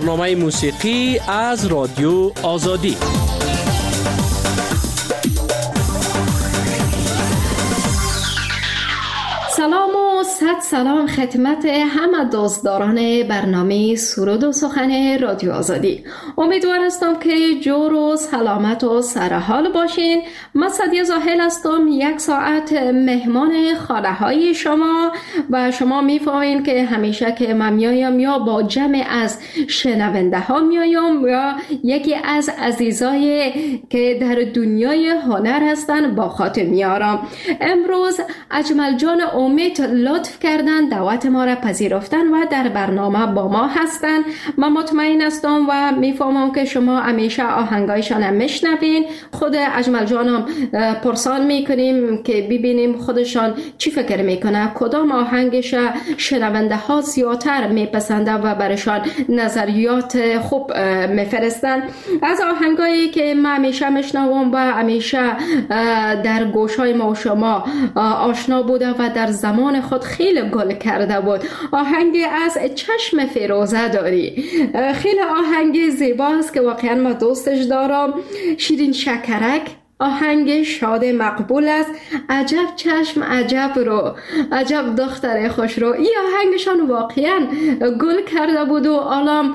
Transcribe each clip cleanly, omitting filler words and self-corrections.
برنامه موسیقی از رادیو آزادی. سلام و صد سلام خدمت همه دوستداران برنامه سرود و سخن رادیو آزادی. امیدوار هستم که جور و سلامت و سرحال باشین. من سعدیه زاهل هستم، یک ساعت مهمان خانه های شما و شما میفهمین که همیشه که من میایم یا با جمع از شنونده ها میایم یا یکی از عزیزای که در دنیای هنر هستن با خاطر میارم. امروز اجمل جان امید لطف کردن دعوت ما را پذیرفتن و در برنامه با ما هستن. من مطمئن هستم و میفهمم که شما همیشه آهنگایشان هم میشنوین. خود اجمل جانم پرسان میکنیم که ببینیم خودشان چی فکر میکنه، کدام آهنگش شنونده ها زیادتر میپسنده و برشان نظریات خوب میفرستن. از آهنگایی که من همیشه میشنوم و همیشه در گوشای ما و شما آشنا بوده و در زمان خود خیلی گل کرده بود، آهنگ از چشم فیروزه داری. خیلی آهنگ زیباست که واقعا ما دوستش دارم. شیرین شکرک آهنگ شاد مقبول است. عجب چشم عجب رو، عجب دختر خوش رو. این آهنگشان واقعا گل کرده بود و الان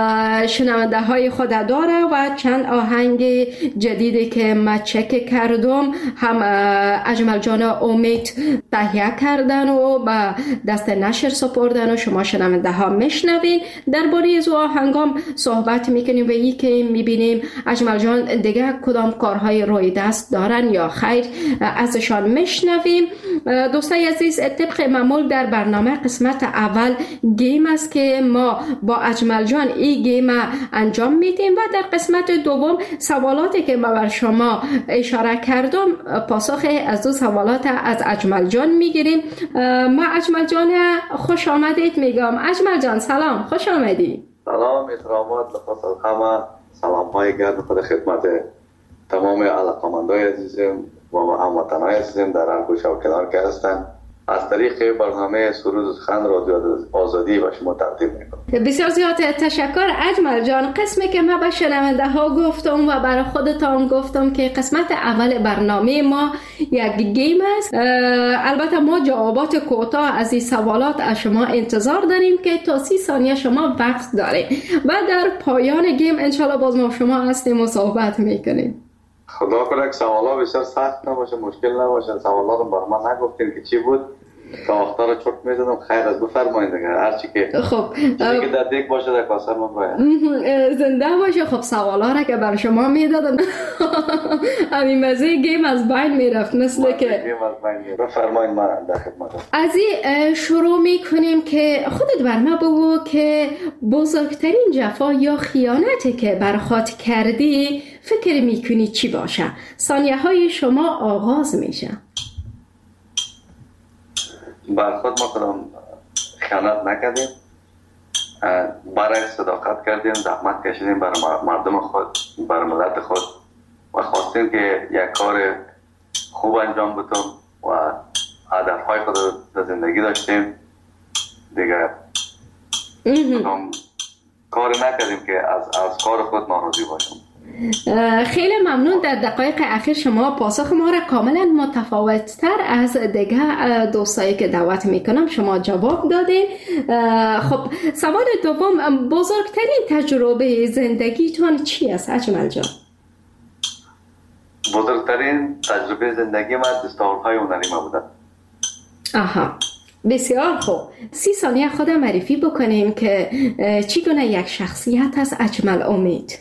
شنونده های خود داره و چند آهنگ جدیدی که من چک کردم هم اجمل جان امید تهیه کردن و با دست نشر سپردن و شما شنونده ها میشنوین. درباره از آهنگام صحبت میکنیم و این که میبینیم اجمل جان دیگه کدام کارهای روی دست دارن یا خیر ازشان میشنویم. دوستای عزیز، طبق معمول در برنامه قسمت اول گیم است که ما با اجمل جان این گیم انجام میدیم و در قسمت دوم سوالاتی که ما بر شما اشاره کردم پاسخ از دو سوالات از اجمل جان میگیریم. ما اجمل جان خوش آمدید میگم. اجمل جان سلام، خوش آمدی. سلام، احترامات لخص الخمه، سلام های گرد خود خدمت تمام علاقمندای عزیزم و هموطنای عزیزم در هر گوشه و کنار که هستن. از طریق برنامه سرود و سخن رادیو آزادی و شما تقدیم میکنم. بسیار زیاد تشکر اجمل جان. قسمی که من به شنونده ها گفتم و برای خودتان گفتم که قسمت اول برنامه ما یک گیم است. البته ما جوابات کوتاه از این سوالات از شما انتظار داریم که تا 30 ثانیه شما وقت دارید و در پایان گیم انشالله باز ما شما هستیم و صحبت میکنیم. خدا کنه که سوالا بسیار سخت نباشه، مشکل نباشه. سوالا رو بر من نگفتین که چی بود تا وقتا رو چرت میزنم. خیر از بفرمایید دیگه، هر چی که خب چیزی که در دیگ باشه در کاسه من باید زنده باشه. خب سوالا را که بر شما میدادم همین مزه گیم از بین میرفت مثل که گیم از بین میرفت. بفرمایید من در خدمتم. از این شروع میکنیم که خودت بر ما بگو که بزرگترین جفا یا خیانتی که بر خود کردی فکر میکنی چی باشه؟ ثانیه های شما آغاز میشه. بر خود ما کدام خیانت نکردیم، برای صداقت کردیم، زحمت کشیدیم برای مردم خود، برای ملت خود و خواستیم که یک کار خوب انجام بدیم و هدفهای خود در زندگی داشتیم دیگه. کدام کار نکردیم که از کار خود ناراضی باشیم. خیلی ممنون. در دقایق اخیر شما پاسخ ما را کاملا متفاوت تر از دیگه دوستایی که دعوت میکنم شما جواب دادین. خب سوال دوم، بزرگترین تجربه زندگیتون چی است اجمل جان؟ بزرگترین تجربه زندگی من دستاوردهای هنری ما بوده. آها، بسیار خوب. 30 ثانیه خود معرفی بکنیم که چگونه یک شخصیت است اجمل امید.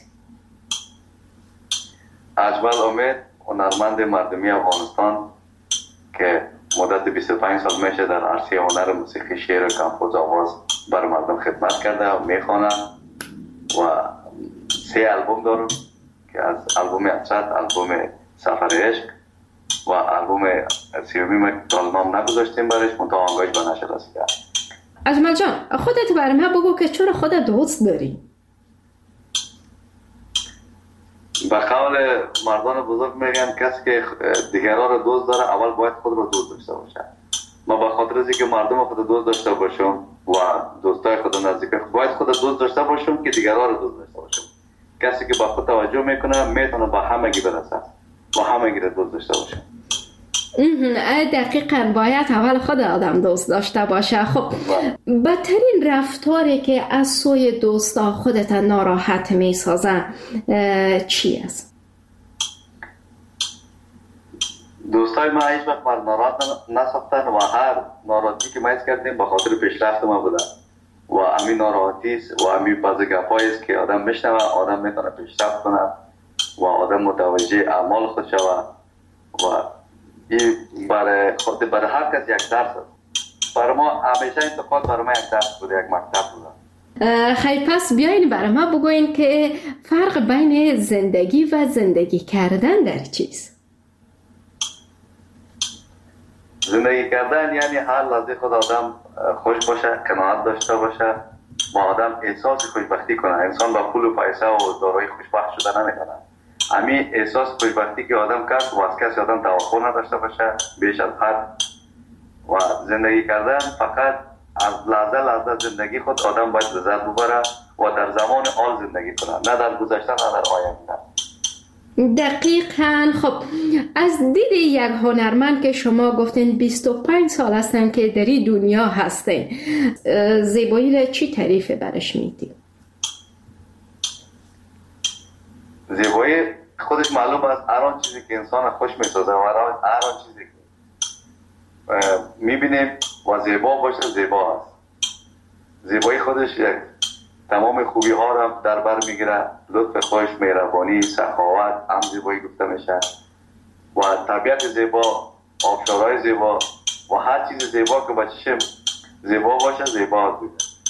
اجمل امید هنرمند مردمی افغانستان که مدت 25 سال میشه در عرصه هنر موسیقی، شعر و کمپوز آواز بر مردم خدمت کرده و میخوانه و 3 آلبوم دارم که از آلبوم اسرت، آلبوم سفر عشق و آلبوم 30 که نام نگذاشتیم برش منتها آهنگاش به نشر رسیده. اجمل جان خودت بر من بگو که چرا خودت دوست داری؟ به قول مردان بزرگ میگن کسی که دیگران رو دوست داره اول باید خود رو دوست داشته باشه. ما به خاطر از اینکه مردم خود دوست داشته باشم و دوستای خود نزدیک باید خود دوست داشته باشم که دیگران رو دوست داشته باشم. کسی که با خود توجه میکنه میتونه با همگی برسه، با همگی رو دوست داشته باشه. دقیقاً باید اول خود آدم دوست داشته باشه. خب بدترین رفتاری که از سوی دوستا خودت ناراحت میسازه چی است؟ دوستای ما هیچ وقت من ناراحت نساختن و هر ناراحتی که ما حس کردیم به خاطر پیشرفت ما بوده و همین ناراحتی و همین بعض گپایی است که آدم میشنوه، آدم میتونه پیشرفت کنه و آدم متوجه اعمال خود شوه و این برای هر کس یک درس است. برای ما همیشه انتقاد برای ما یک درس بوده، یک مکتب بوده. خیلی پس بیاین برای ما بگوین که فرق بین زندگی و زندگی کردن در چیست؟ زندگی کردن یعنی هر لحظه خود آدم خوش باشه، قناعت داشته باشه و آدم احساس خوشبختی کنه. انسان با پول و پیسه و دارایی خوشبخت شده نمیکنه. همین احساس خوشبختی که آدم کرد و از کسی آدم توقع نداشته باشه بیش از حد و زندگی کردن فقط از لحظه زندگی خود آدم باید لذت ببره و در زمان حال زندگی کنه، نه در گذشته نه در آینده. دقیقاً. خب از دید یک هنرمند که شما گفتین 25 سال هستن که در این دنیا هستین، زیبایی را چی تعریف برش میدین؟ زیبایی خودش معلوم است هر آن چیزی که انسان خوش میسازه و هر آن چیزی که میبینیم و زیبا باشه زیبا است. زیبایی خودش یک تمام خوبی ها را در بر میگیره، لطف خوش، مهربانی، سخاوت هم زیبایی گفته میشه و طبیعت زیبا، آبشارهای زیبا و هر چیز زیبا که با چشم زیبا باشه زیبا بوده.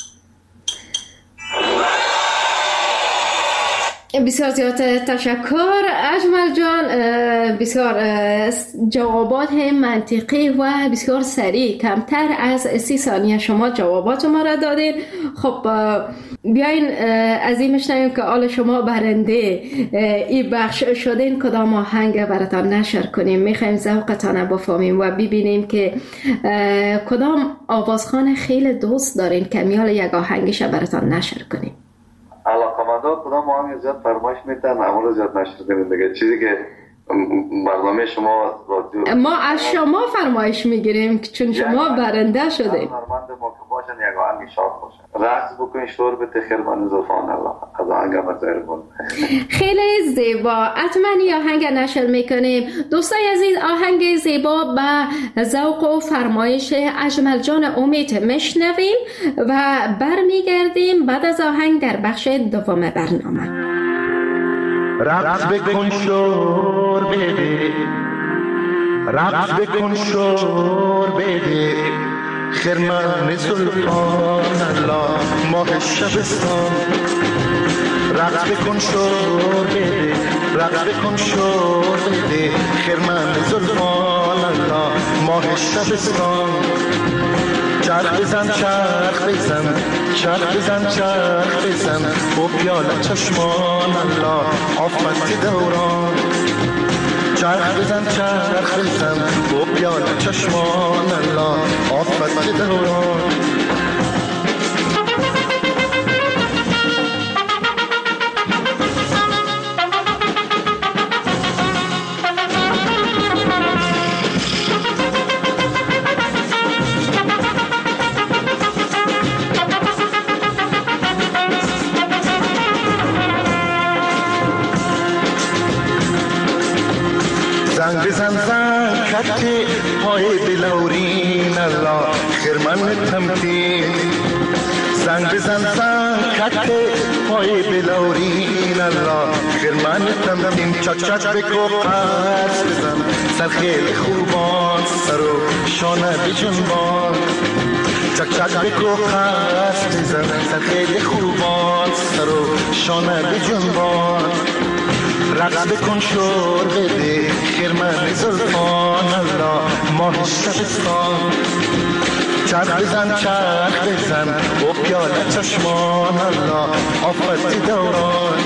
بسیار زیاد تشکر اجمل جان، بسیار جوابات منطقی و بسیار سریع، کمتر از 30 ثانیه شما جوابات ما را دادین. خب بیاین از این مشنویم که آل شما برنده این بخش شدین کدام آهنگ براتان نشر کنیم. میخوایم ذوقتان بفهمیم و ببینیم که کدام آوازخوان خیلی دوست دارین که میال یک آهنگش براتان نشر کنیم. علاقمندا کدام آهنگ زیاد فرمایش میدن اما زیاد نشر کنیم دیگه. چیزی که برنامه شما رادیو ما از شما فرمایش میگیریم چون شما برنده شدید. هنرمند ما که باشن یک آهنگ شاد باشن، رقص بکنین، شور بده خیر من زلفان الله از آهنگ مزایر بود. خیلی زیبا، حتما این آهنگ نشر میکنیم. دوستای عزیز، آهنگ زیبا به ذوق و فرمایش اجمل جان امید میشنویم و برمیگردیم بعد از آهنگ در بخش دوم برنامه. رقص بکن شور بده، رقص بکن شور بده، خرمن سلطان الله ماه شبستان. رقص بکن شور بده، رقص بکن شور بده، خرمن سلطان الله ماه شبستان. چرخ بزن چرخ بزن، چرخ بزن چرخ بزن، با پیاله چشمان الله آفت دوران. چرخ بزن چرخ بزن، با پیاله چشمان الله آفت دوران. زنگ بزن زنگ خط پای بلورین الله خرمن تمکین. زنگ بزن زنگ خط پای بلورین الله خرمن تمکین. چک چک بکو قرص بزن سر خیلی خوبان، سر و شانه بجنبان. چک چک بکو قرص بزن سر خیلی خوبان، سر و شانه بجنبان. رقص بکن شور بده، خرمن زلفان الله ماه شبستان. چرخ بزن چرخ بزن، با پیاله چشمان الله آفت دوران.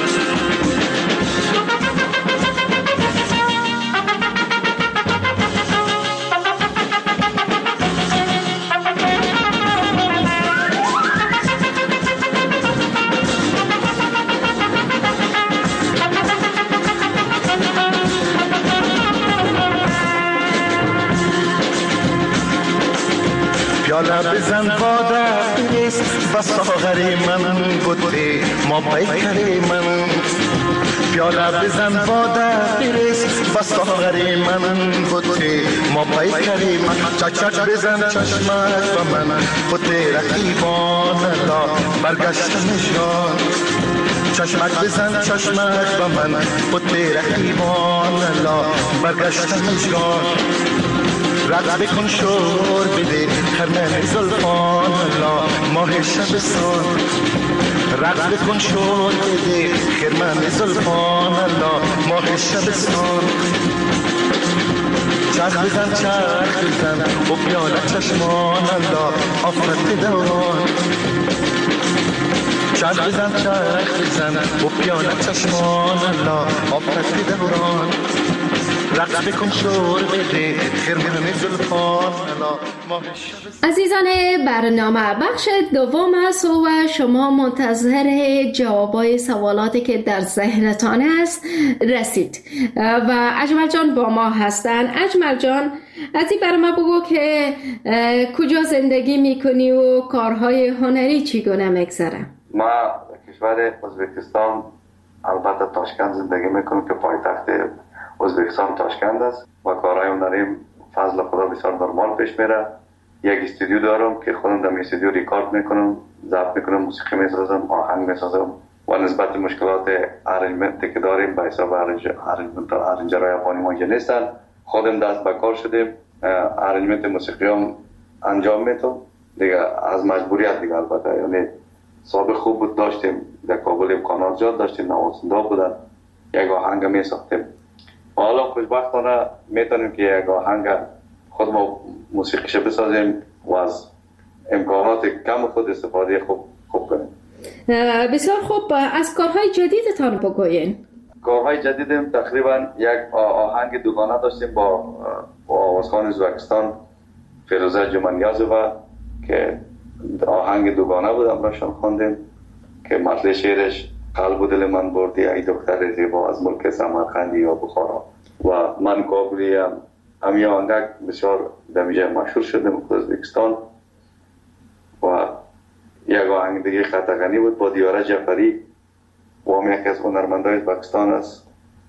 پیاله بزن باده بریز و ساغری من بوده ما پیکری من پیاله بزن باده بریز و ساغری من بوده ما پیکری من چچ بزن چشمک و من بوده رقیبان لا برگشتم جان چشمک بزن چشمک و من بوده رقیبان لا برگشتم جان رقص بکن شور بده خرمن زلفان لا ماه شبستان رقص بکن شور بده خرمن زلفان لا ماه شبستان چرخ بزن چرخ بزن و پیاله چشمان لا آفرت دوران چرخ بزن چرخ بزن و پیاله چشمان لا آفرت دوران رقص بکن شور بده خرمن زلفان لا. عزیزان برنامه بخش دوم است و شما منتظر جوابای سوالاتی که در ذهنتان است رسید و اجمل جان با ما هستن. اجمل جان از این برنامه بگو که کجا زندگی میکنی و کارهای هنری چگونه میگذره؟ ما کشور ازبکستان البته تاشکند زندگی میکنم که پایتخت ازبکستان تاشکند است و کارهای هنری فضل خدا بسیار نرمال پیش میره. یک استودیو دارم که خودم در استودیو ریکارد میکنم، ضبط میکنم، موسیقی میسازم، آهنگ میسازم و نسبت مشکلات ارنجمنتی که داریم به حساب ارنجرهای افغانی ما نیستن، خودم دست به کار شدیم، ارنجمنت موسیقی هم انجام میدم دیگه از مجبوریت دیگه. البته یعنی سابق خوب بود، داشتیم در کابل امکانات زیاد داشتیم، نوازنده بودن، یک آهنگ میساختیم. حالا خوشبختانه میتونیم که یک آهنگ خود ما موسیقیش بسازیم و از امکانات کم خود استفاده خوب کنیم. بسیار خوب. از کارهای جدیدتان بگوین. کارهای جدیدم تقریبا یک آهنگ دوگانه داشتیم با آوازخوان ازبکستان فیروزه جمانیازووا که آهنگ دوگانه بود، امراشان خواندیم که متن شعرش قلب و دل من بردی ای دختر زیبا از ملک سمرقند یا بخارا و من کابلی هم یه آهنگ بسیار دمیجه مشهور شدیم در ازبکستان. و یک آهنگ دیگه خطغنی بود با دیاره جعفری و هم یکی از هنرمندای ازبکستان است.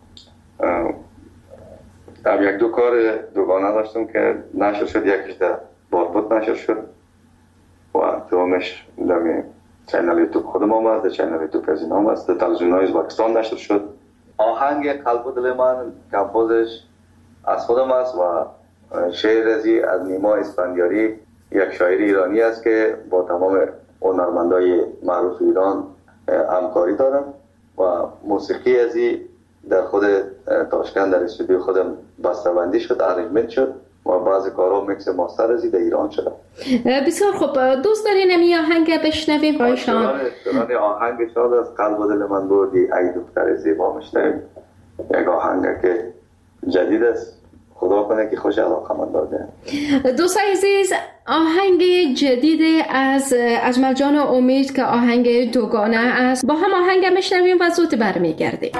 هم یک دو کار دوگانه داشتم که نشر شد، یکیش در بارپوت نشر شد و دومش در چینل یوتیوب خودم هم است، در چینل یوتیوب از این هم است، در تلویزیون‌های ازبکستان نشر شد. آهنگ قلب و دل من کمپوزش از خودم است و شعر ازی از نیما اسفندیاری، یک شاعر ایرانی است که با تمام هنرمندای معروف ایران همکاری دارم و موسیقی ازی در خود تاشکند در استودیو خودم بسته‌بندی شد، ارنجمنت شد و بعضی کارها میکس ماستر ازی در ایران شد. بسیار خوب. دوست دارین این آهنگ بشنویم بایشان؟ آهنگ شاد از قلب و دل من بردی ای دختر زیبا میشنویم. یک آهنگ که جدید است، خدا کنه که خوش علاقه من داده. دوستان عزیز، آهنگ جدید از اجمل جان امید که آهنگ دوگانه است، با هم آهنگ میشنویم و زود برمیگردیم.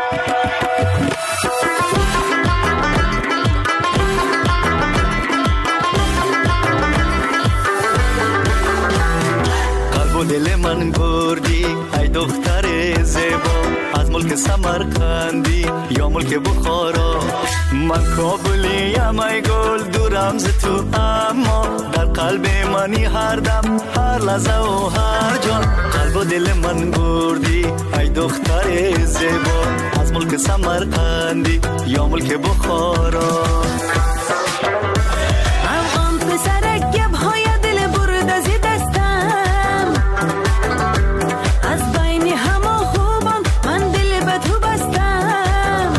قلب و دل من بردی ای دختر زیبا از ملک سمرقندی یا ملک بخارا. من کابلیم ای گل دورم ز تو، اما در قلب منی هر دم هر لحظه و هر جان. قلب و دل من بردی ای دختر زیبا از ملک سمرقندی یا ملک بخارا. افغان پسرک گبهای دل برد زی دستم، از بین همه خوبان من دل به تو بستم.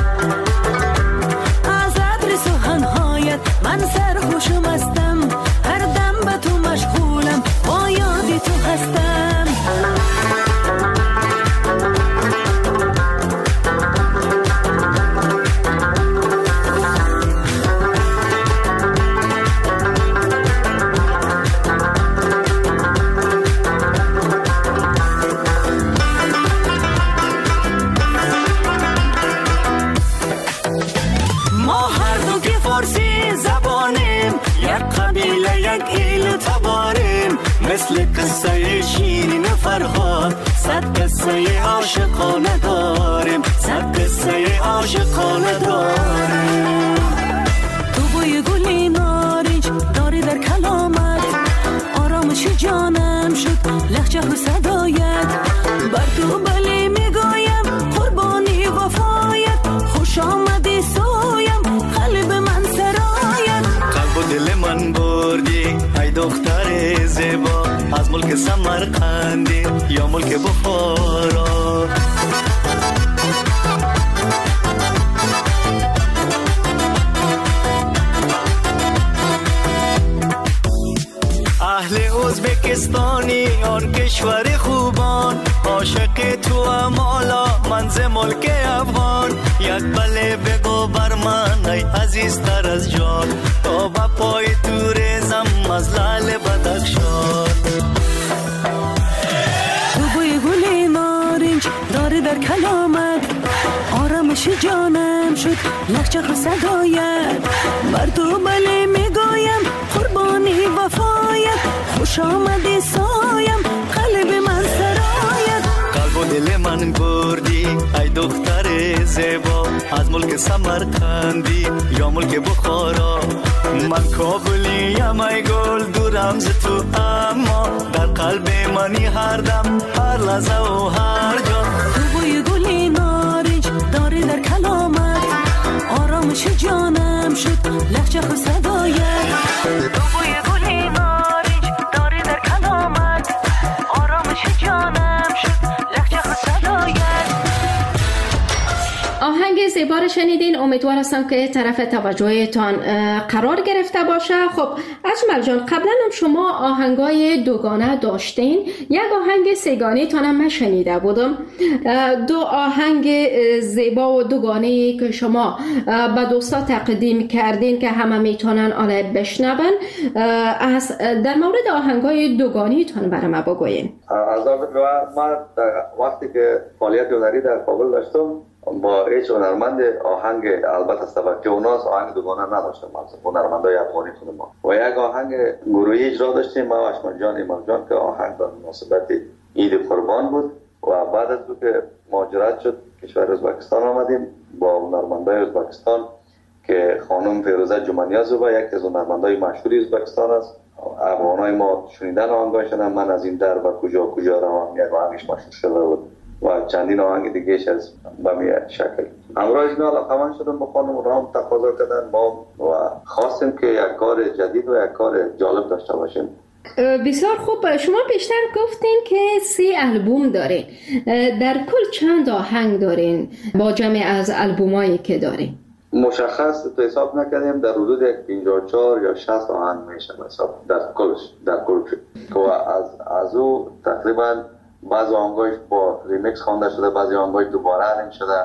از عبر سخنهایت من سرخوش و مستم، هر دم به تو مشغولم با یاد تو هستم. یک قبیله یک ایل تباریم، مثل قصه شیرین فرهاد، صد قصه عاشقانه داریم، صد قصه عاشقانه داریم. تو بوی گلی نارنج داری در کلامت، آرامش جانم شد لهجه و صدایت، بر تو بله میگویم قربانی وفایت، خوش آمدی سویم قلب من سرایت. قلب و دل من بردی ای دختر زیبا، از ملک سمرقندی یا ملک بخارا. اهل ازبکستانی آن کشور خوبان، عاشق تو امالا منز ملک افغان. یک بله بگو بر من ای عزیزتر از جان، تا با پای تو ریزم از لعل بدخشان. تو بوی گلی نارنج داری در کلامت، آرامش جانم شد لهجه و صدایت، بر تو بله میگویم قربانی وفایت، خوش آمدی سایم قلب من سرایت. قلب و دل من بردی ای دختر زیبا، از ملک سمرقندی یا ملک بخارا. من کابلیم ای گل دورم ز تو، اما در قلب منی هر دم هر لحظه و هر جا. تو بوی گلی نارنج داری در کلامت، آرامش جانم شد لهجه و صدایت. تو بوی گلی نارنج داری در کلامت، آرامش جانم شد لهجه و صدایت. آهنگ زیبا رو شنیدین. امیدوار هستم که طرف توجهتان قرار گرفته باشه. خب اجمل جان، قبلا هم شما آهنگای دوگانه داشتین، یک آهنگ سه‌گانه تانم من شنیده بودم. دو آهنگ زیبا و دوگانه که شما به دوستا تقدیم کردین که همه میتونن آن بشنون، در مورد آهنگای دوگانه تان برای ما بگوین. من وقتی که فعالیت هنری در کابل داشتم با هیچ هنرمند آهنگ، البته سبب که اوناس آهنگ دوگانه نداشتم، هنرمندای افغانی خود ما، و یک آهنگ گروهی اجرا داشتیم ما و اشمل جان ایمان جان که آهنگ به مناسبت عید قربان بود. و بعد از که مهاجرت شد کشور ازبکستان آمدیم با هنرمندای ازبکستان که خانم فیروزه جمانیازووا یک از هنرمندای مشهور ازبکستان است. افغانای ما شنیدن آهنگاشون، من از این در و کجا کجا روم یک آهنگش مشهور شده بود و چندین آهنگ دیگهش از بمی شکل. امروز اینا علاقمند شدم با خانم، رام تقاضا کردن ما و خواستیم که یک کار جدید و یک کار جالب داشته باشیم. بسیار خوب. شما بیشتر گفتین که 3 آلبوم دارین، در کل چند آهنگ دارین با جمع از آلبومایی که دارین؟ مشخص تو حساب نکردیم، در حدود 54 یا 60 آهنگ میشه حساب در کل که از او تقریبا بعضی آهنگاش با ریمیکس خوانده شده، بعضی آهنگاش دوباره رنگ شده.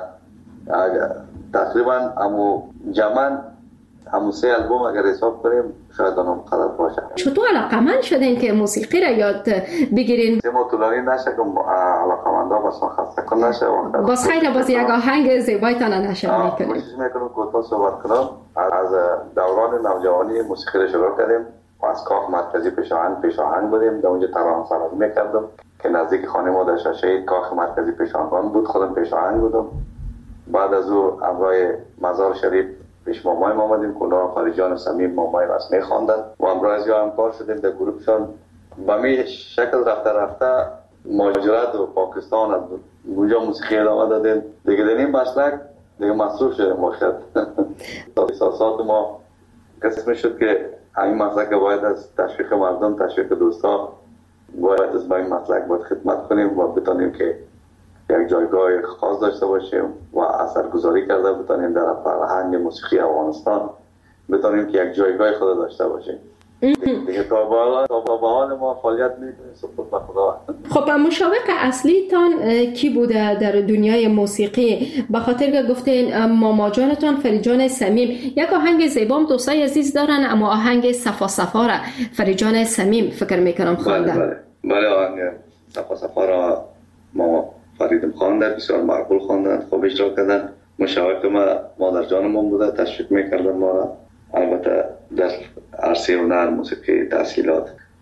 تقریبا جمعاً 3 آلبوم اگر حساب کنیم شاید اونم قدر باشه. چطور علاقمند شدین که موسیقی را یاد بگیرین؟ ما طولانی نشه که علاقمندا بس خسته کن نشه. باز خیلی باز یک آهنگ زیبایتان نشه میکنیم. کوشش میکنم کوتاه صحبت کنم. از دوران نوجوانی موسیقی را شروع کردیم و از کاخ مرکزی پیشاهنگ بودیم، در اونجا ترانه سرایی میکردم که نزدیک خانه ما در شهید کاخ مرکزی پیشاهنگ بود، خودم پیشاهنگ بودم. بعد از او همراه مزار شریف پیش مامای ما آمدیم، کلاه خارجیان و صمیم مامای رسمی خواندن و امروز یا همکار شدیم در گروهشان. به می شکل رفته مهاجرت و پاکستان از اونجا موسیقی ادامه دادیم دیگه. در این مسلک دیگه مصروف شدیم باشد. احساسات ما قسم شد که همین مسلک باید از تشویق مردم، تشویق دوستا باید از این مسلک باید خدمت کنیم و بتانیم که یک جایگاه خاص داشته باشیم و اثرگذاری کرده بتانیم در فرهنگ موسیقی افغانستان، بتانیم که یک جایگاه خود داشته باشیم. دیگه تا به حال ما فعالیت میکنیم سپرد به خدا. خب مشاوق اصلی تان کی بوده در دنیای موسیقی؟ به خاطر که گفتین ماما جانتان فریجان صمیم، یک آهنگ زیبام دوستای عزیز دارن، اما آهنگ صفا صفا را فریجان صمیم فکر میکنم خواندن. بله آهنگ صفا صفا را ما فریدم خواندن، بسیار معقول خواندن، خوب اجرا کردن. مشاوق ما مادر جانمون بوده، تشویق میکردن ما را. البته در عرصه هنر، موسیقی، تحصیلات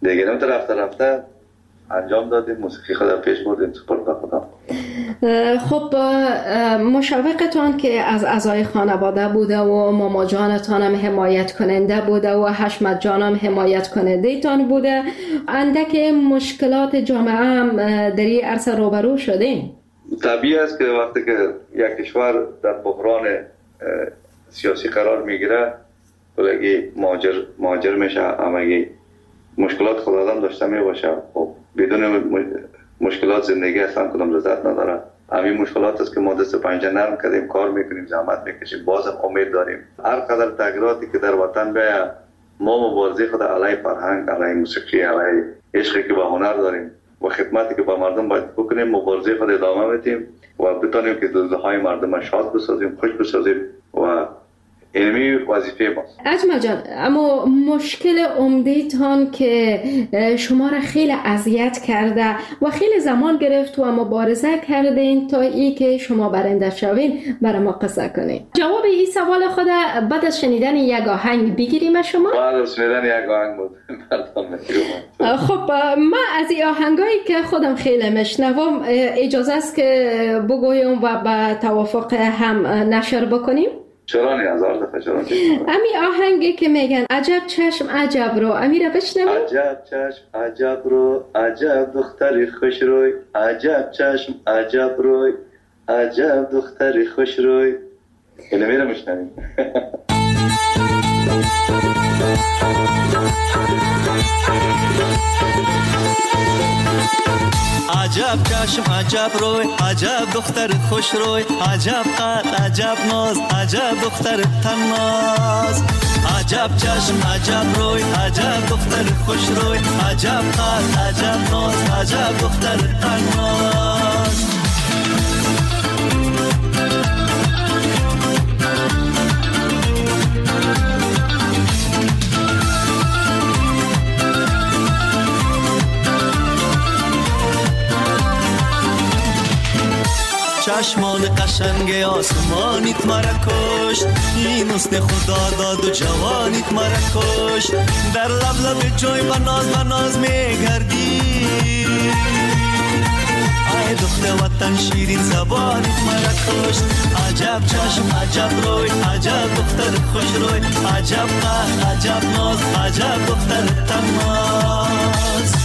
دیگه نمیتونه رفته انجام دادیم، موسیقی خود پیش بردیم سپرد به خدا. خب مشوقتان که از اعضای خانواده بوده و ماما جانتان هم حمایت کننده بوده و حشمت جان هم حمایت کننده تان بوده، اندک مشکلات جامعه هم در این عرصه روبرو شدین؟ طبیعی است که وقتی که یک کشور در بحران سیاسی قرار میگیره بلگی مهاجر میشه، همگی مشکلات خود آدم داشته میباشه. خب بدون مشکلات زندگی اصلا کدام لذت نداره. همین مشکلات است که ما دست پنجه نرم کردیم، کار میکنیم، زحمت میکشیم، بازم امید داریم هر قدر تغییراتی که در وطن بیاید ما مبارزه خود علیه فرهنگ، علیه موسیقی، علیه عشقی که به هنر داریم و خدمتی که به مردم باید بکنیم مبارزه خود ادامه بدیم و بتونیم که دلهای مردم شاد بسازیم، خوش بسازیم و اینمی وظیفه ماست. اجمل جان، اما مشکل عمده‌تان که شما را خیلی اذیت کرده و خیلی زمان گرفت و مبارزه کردین تا ای که شما برنده شوین برای ما قصه کنین. جواب این سوال خود بعد از شنیدن یک آهنگ بگیریم شما؟ بعد از شنیدن یک آهنگ بود. خب ما از این آهنگایی که خودم خیلی میشنوم اجازه است که بگویم و به توافق هم نشر بکنیم؟ چرا نه، هزار دفعه چرا نه. امی آهنگی که میگن عجب چشم عجب رو، امی را بشنویم. عجب چشم عجب رو، عجب دختری خوش روی، عجب چشم عجب روی، عجب دختری خوش روی. اینو میرم میشنویم. عجب چشم عجب روی، عجب دختر خوش روی، عجب قد عجب ناز، عجب دختر تناز. عجب چشم عجب روی، عجب دختر خوش روی، عجب قد عجب ناز، عجب دختر تناز. چشمان قشنگ آسمانیت مرا کشت، این حسن خدا داد و جوانیت مرا کشت. در لب لب جوی بناز میگردی، ای دختر وطن شیرین زبانیت مرا کشت. عجب چشم عجب روی، عجب دختر خوش روی، عجب قد عجب ناز، عجب دختر تناز.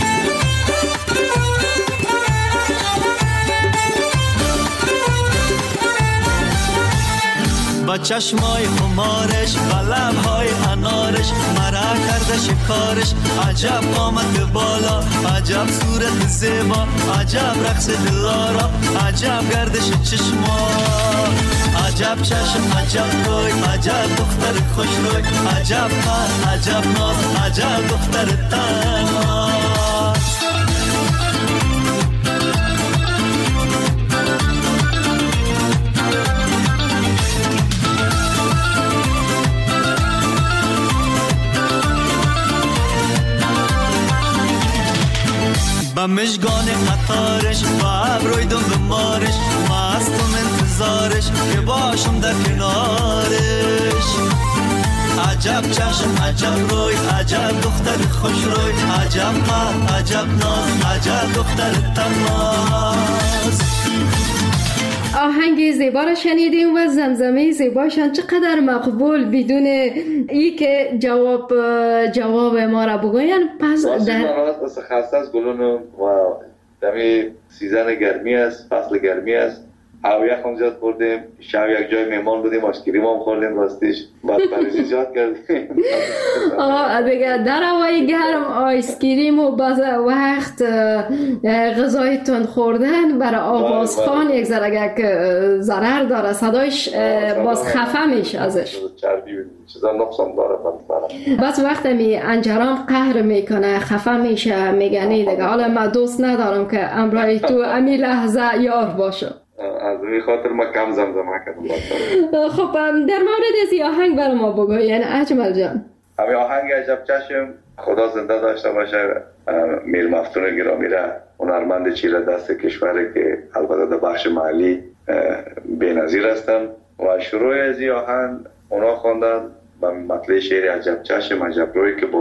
با چشمای خمارش، با لبهای انارش مرا کرده شکارش. عجب قامت بالا، عجب صورت زیبا، عجب رقص دلارا، عجب گردش چشما. عجب چشم عجب روی، عجب دختر خوش روی، عجب قد عجب ناز، عجب دختر تناز. با مشگان قطارش، با ابروی دنبمارش، مستم انتظارش که باشم در کنارش. عجب چشم عجب روی، عجب دختر خوش روی، عجب قد عجب ناز، عجب دختر تناز. آهنگ زیبا را شنیدیم و زمزمه زیباشان چقدر مقبول، بدون ای که جواب ما را بگوین. پس در خسته از گلون و دمی سیزن گرمی است، فصل گرمی است، هوا یخم زیاد خوردیم، شب یک جای مهمان بودیم، آشکریم هم خوردیم، راستیش بعد پریزی زیاد کردیم. دیگه در هوای گرم آیسکریم و باز وقت غذای تند خوردن برای آوازخوان یک ضرر داره، صدایش باز خفه میشه ازش، چربی چیزا نقصان داره. بس وقت می انجرام قهر میکنه، خفه میشه، میگنی دیگه حالا من دوست ندارم که امرای تو امی لحظه یار باشه. از این خاطر ما کم زمزمه کردم. خب در مورد از آهنگ برای ما بگوین اجمل جان. همین آهنگ عجب چشم، خدا زنده داشته باشه میر مفتون گرامی را، هنرمند چیره دست کشوری که البته در بخش محلی بی‌نظیر هستن و شروع از این آهنگ اونا خواندن با مطلع شعر عجب چشم عجب روی که با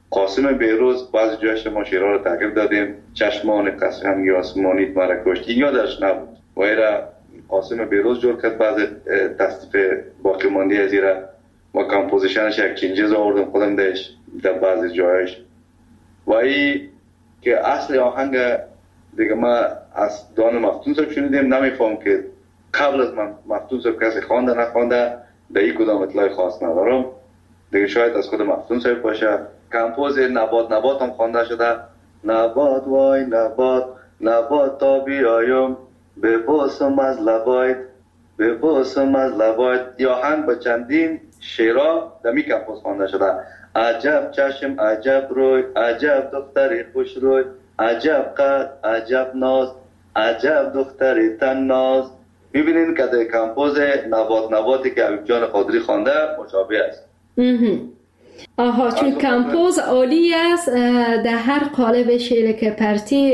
قاسم بیروز بعضی جایش ما شیرها رو تغییر دادیم. چشمان قشنگی آسمانیت مرا کشت، این یادش نبود و ایرا قاسم بیروز جور کرد. بعضی تصدیف باقی ماندی از ایرا و کمپوزیشنش یک چینجز آوردم خودم دهش در بعضی جایش. و ای که اصل آهنگ دیگه ما از دان مفتون صاحب شنیدیم، نمیفهم که قبل از من مفتون صاحب کسی خوانده نخوانده، در این کدام اطلاع خاص ندارم دیگه، شاید از خود مفتون صاحب باشه. کمپوز نبات هم خوانده شده. نبات وای نبات نبات تا بیایم ببوسم از لبایت ببوسم از لبایت. یا آهنگ با چندین شعرها در می کمپوز خوانده شده. عجب چشم عجب روی عجب دختری خوش روی عجب قد عجب ناز عجب دختری تن ناز. میبینین که در کمپوز نباتی که حبیب جان قادری خوانده مشابه است. آها، چون کمپوز عالی است، در هر قالب شعر که پرتی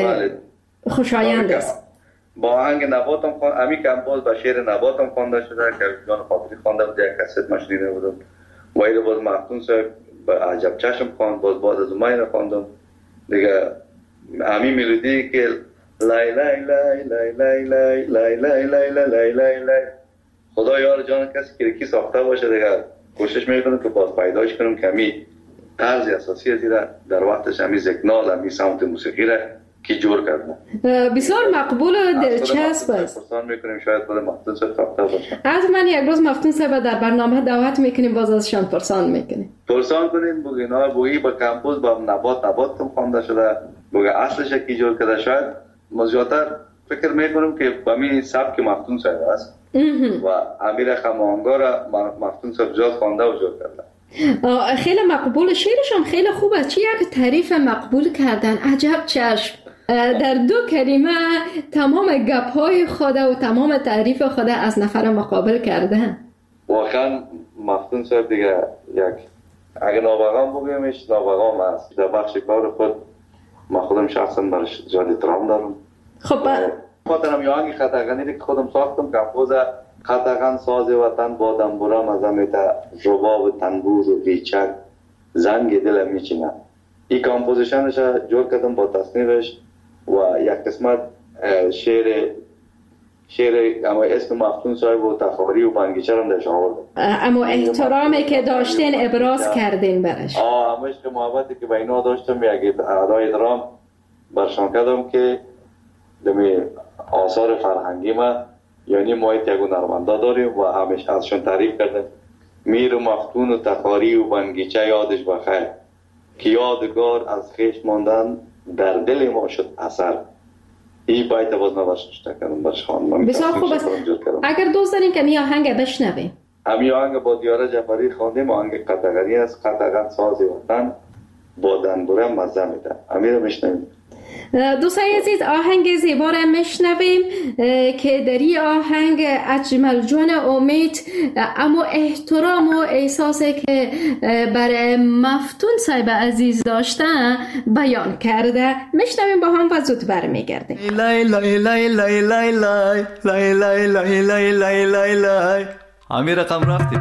خوشایند است. با آهنگ نبات هم خوانده، امی کمپوز با شعر نبات هم خوانده شده که حبیب جان قادری خوانده بود، یک کست ما شنیده بودم. و ایره باز مفتون صاحب با عجب چشم خواند، باز بعد از ما اینو خواندم دیگه. همین ملودی که لای لای لای لای لای لای لای لای لای لای لای لای، خدا یار جان کسی که ساخته باشه دیگه کوشش میکنم که باز پیداش کنم که همی طرز اساسی از ایره در وقتش همی زکنال همی سمت موسیقی را که جور کردم. بسیار مقبول و دلچسب است. پرسان میکنیم شاید خود مفتون صاحب ساخته باشه. از من یک روز مفتون صاحب در برنامه دعوت میکنیم، باز ازشان پرسان میکنیم. پرسان کنین بگینا بگی با کمپوز با نبات هم خوانده شده، بگه اصلش کی جور کرده. شاید مزیاتر فکر میکنم که با می سبک مفتون صاحب است و امیر خماهنگا را مفتون صاحب جاز خوانده و جور کرده. خیلی مقبول، شعرش هم خیلی خوبه. چی یک تعریف مقبول کردن، عجب چشم. در دو کلمه تمام گپ‌های خود و تمام تعریف خود از نفر مقابل کردن. واقعا مفتون صاحب دیگه یک اگه نابغام بگیمش نابغام است. در بخش کار خود ما خودم شخصا برش زیاد احترام دارم. خب خاطرم یا آهنگ خطاغنی که خودم ساختم کمپوز خطاغن ساز وطن با دنبورم از همیتا رباب تنبور و بیچک زنگ دلم میچینه. این کمپوزیشنش جور کردم با تصنیفش و یک قسمت شعر اما اسم مفتون صاحب و تخاری و بنگیچه هم درش آوردم. اما احترامی که داشتین ابراز کردین برش. اما عشق محبتی که با اینا داشتم یک ادای درام برشان کردم که دمی آثار فرهنگی ما یعنی مایت یکو نرمنده داریم و همیشه ازشون تعریف کردم. میر و مفتون و تخاری و بنگیچه یادش بخیر که یادگار از خیش ماندن در دل ما شد اثر. این باید باز نباشت کردم برش خواندم. بسیار خوب است. اگر دوست دارین که می آهنگ بشنویم. همی آهنگ با دیاره جعفری خواندیم. آهنگ قطغری است. قطغن ساز وطن با دنبوره مزه میده. همی رو میشنویم. دوستای عزیز، آهنگ زیبا را میشنویم که در این آهنگ اجمل جان امید اما احترام و احساسی که برای مفتون صاحب عزیز داشتن بیان کرده. میشنویم با هم و زود برمیگردیم. لای لای لای لای لای لای لای لای لای لای لای لای لای. همین رقم رفتیم.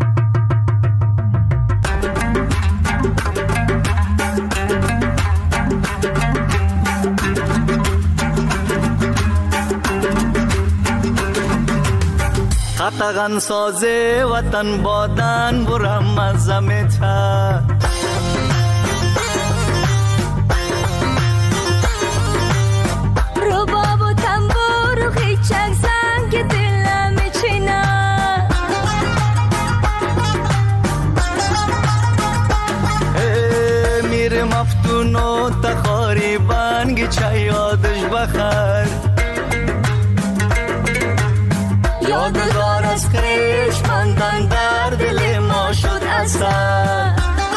قطغن ساز وطن بادن برم از زمتا رباب و تنبور و خیچک زنگ دلم چینا میر مفتون و تخاری بانگ چه یادش بخیر یادگار از خیش ماندن در دل ما شد اثر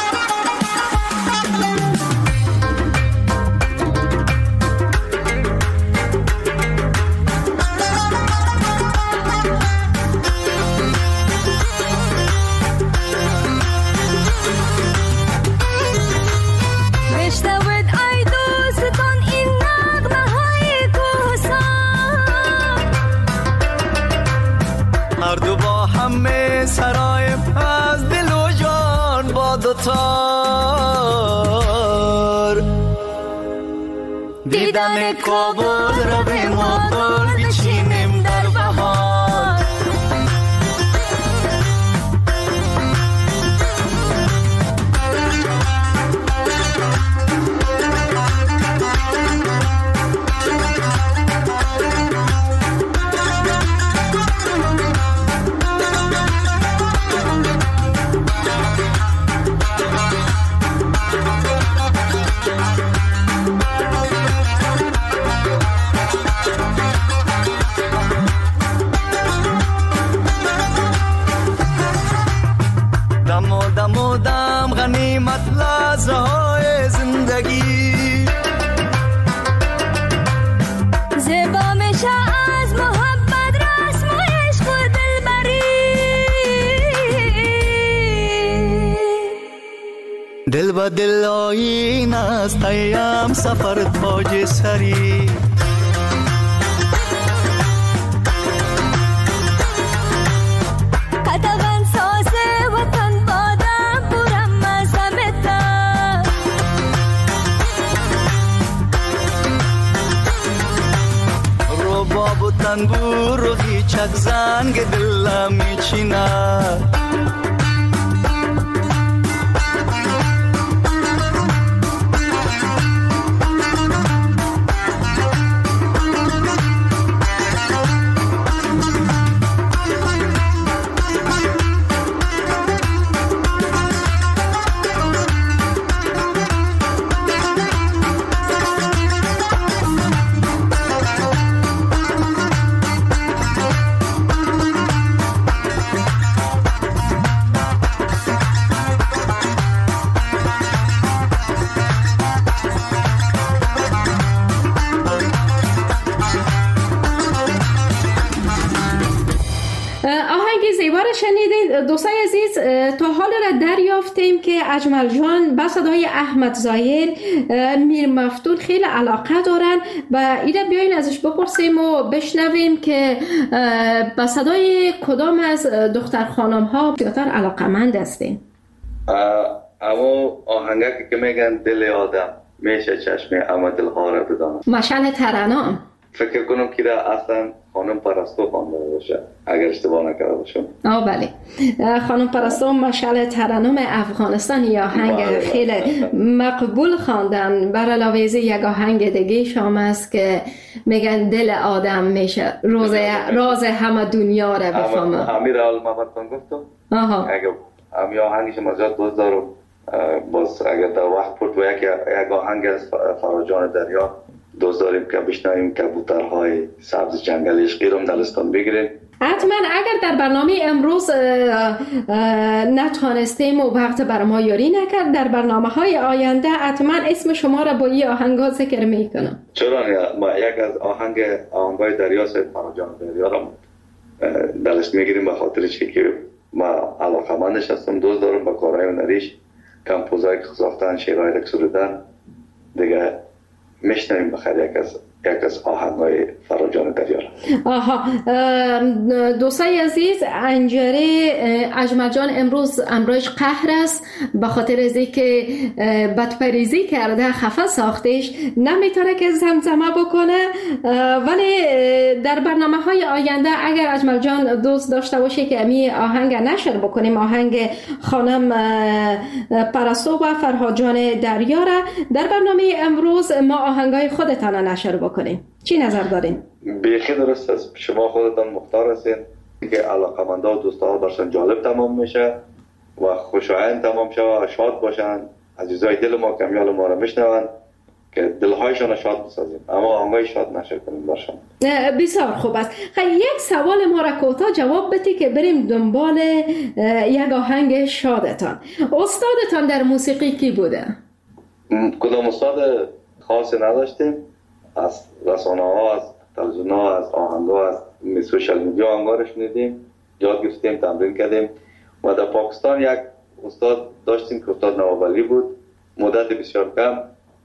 بشنوید ای دوستان این نغمه های کوهستان هر دو با همه سرایم از دل و جان با دوتا دیدن کابل رویم و گل بچینیم در بهار. دم غنیمت لحظه های زندگی زیبا میشه از محبت رسم و عشق و دلبری. دل با دل آیین است ایام سفر تاج سری. تنبور و هیچک زنگ دلم میچینه. شنیدید دوستای عزیز، تا حال را دریافتیم که اجمل جان به صدای احمد ظاهر میر مفتون خیلی علاقه دارن و اینا بیاین ازش بپرسیم و بشنویم که به صدای کدام از دختر خانم ها بیشتر علاقه‌مند هستین. اما آهنگی که میگن دل آدم میشه چشم اما دلها را بدانم. مشعل ترنم فکر کنم که اصلا خانم پرستو خوانده باشه اگر اشتباه نکرده باشم. بله، خانم پرستو مشعل ترنم افغانستان یا آهنگ خیلی مقبول خواندن. بر علاوه از یک آهنگ دیگه شام است که میگن دل آدم میشه راز همه دنیا را بفهمه. امیر المحمدتون گفتم اگر امی آهنگش مزید دوست دارم، باز اگر در وقت پرد و یک آهنگ از فراجان دریا دوست داریم که بشنویم کبوترهای سبز جنگل عشقی رو دلستان بگیریم. حتما اگر در برنامه امروز نتوانستیم و وقت بر ما یاری نکرد، در برنامه های آینده حتما اسم شما را با این آهنگا ذکر میکنم. چرا ما یک از آهنگای دریا سید فراجان دریا را دلست میگیریم به خاطر چی که ما علاقه‌مندش هستم، دوست دارم با کارهای هنریش، کمپوزایی که ساختن، شعرهایی که سرودن دیگه میشنویم بخیر یک از آهنگای فراجان دریا. دوستای عزیز، انجره اجمل جان امروز امروز قهر است به خاطر از اینکه بدپریزی کرده، خفه ساختش، نمیتونه که زمزمه بکنه. ولی در برنامه های آینده اگر اجمل جان دوست داشته باشه که امی آهنگ نشر بکنیم، آهنگ خانم پرستو و فرهاد جان دریا را در برنامه امروز ما آهنگای خودتان نشر بکنیم، چی نظر دارین؟ بیخی درست است، شما خودتان مختار هستین که علاقه‌مندا و دوستا برشان جالب تمام میشه و خوشایند تمام شه و شاد باشن، عزیزای دل ما کمیال ما رو میشنون که دلهایشان شاد بسازیم، اما آهنگای شاد نشه کنیم برشان. بسیار خوب است. یک سوال ما را کوتاه جواب بدی که بریم دنبال یک آهنگ شادتان. استادتان در موسیقی کی بوده؟ کدام استاد خاصی نداشتیم، از رسانه ها، از تلویزیون ها، از آهنگ ها، از سوشال میدیا آهنگا رو شنیدیم، یاد گرفتیم، تمرین کردیم. و در پاکستان یک استاد داشتیم که استاد نوابلی بود، مدت بسیار کم،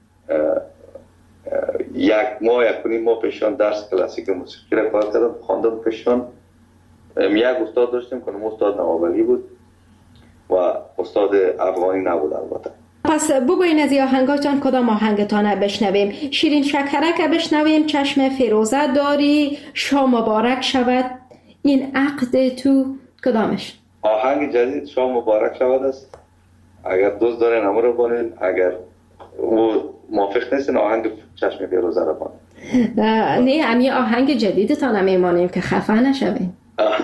یک ماه پیشان درس کلاسیک موسیقی را کار کردم، خواندم پیشان. یک استاد داشتیم که استاد نوابلی بود و استاد افغانی نبود البته. پس بگوین از این آهنگاتان کدام آهنگتان بشنویم؟ شیرین شکرک بشنویم، چشم فیروزه داری، شام مبارک شود، این عقد تو، کدامش؟ آهنگ جدید شام مبارک شود است. اگر دوست دارین امر رو بانین، اگر او موافق نیستین آهنگ چشم فیروزه رو بانین. نه امی آهنگ جدیدتان هم میمانیم که خفه نشویم.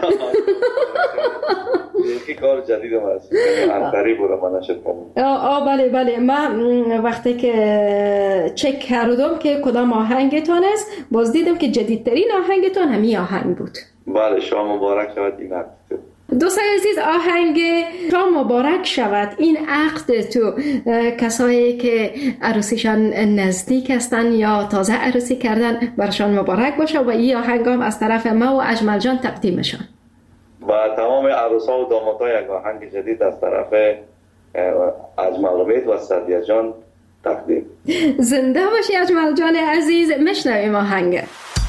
یکی کار جدید هم هست انقری برو من نشد کنم. بله من وقتی که چک کردم که کدام آهنگتان است باز دیدم که جدیدترین آهنگتان همین آهنگ بود. بله شام مبارک شود این عقد تو. دوستان عزیز آهنگ شام مبارک شود این عقد تو، کسایی که عروسیشان نزدیک هستن یا تازه عروسی کردن برشان مبارک باشه و این آهنگ هم از طرف ما و اجمل جان تقدیمشان و تمام عروسا و دامادها یک آهنگ جدید از طرف اجمل امید و سعدیه جان تقدیم. زنده باشی اجمل جان عزیز. میشنویم آهنگ.